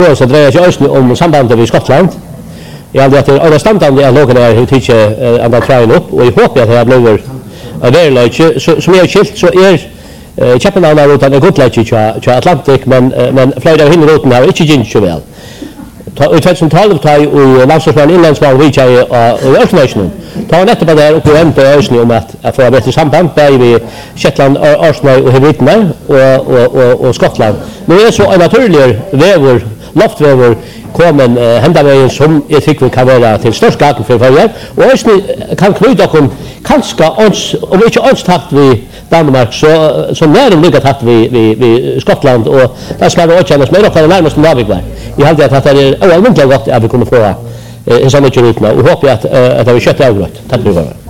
Så dreier seg også om sambandet med Skottland. Jeg hadde at det er standande at noen har tidligere andre treien opp, og jeg håper at det har blitt vereløyt. Som jeg har skilt, så Kjøpenhavn-ruten godløyt til Atlantik, men flere av hinneruten har ikke gynt så vel. I 2012 tar jeg landslagsmannen innlandsmannen vidtjeg i Østnøysene. Da var nettopp der oppe i MT i Østnøy om at få et bedre samband, bare i Shetland, Østnøy og Hebritene og Skottland. Nå er så en naturlig vever, loftvever, kommen hendaveien som jeg tykker kan være til størst gaten for Norge, og Østnøy kan knyte dere kanskje, om ikke åndstakt vi Danmark, så nærum lika tatt vi Skottland, og det skal være åkjennes med dere nærmest navigvar. Jeg hadde at det er ualmindelig godt at vi kunne få en sånn ikke rutene, og håper at det vil kjøtte avgrøtt. Takk for det.